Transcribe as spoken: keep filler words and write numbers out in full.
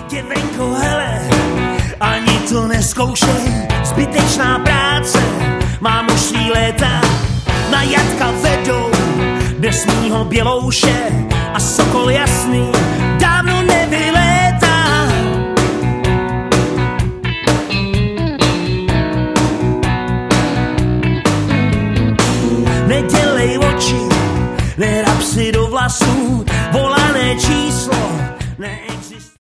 Děvenko, hele, ani to neskoušej, zbytečná práce, mám už svý léta, na jatka vedou nesmího bělouše a sokol jasný dávno nevylétá. Nedělej oči, nerab si do vlasů, volané číslo neexistuje.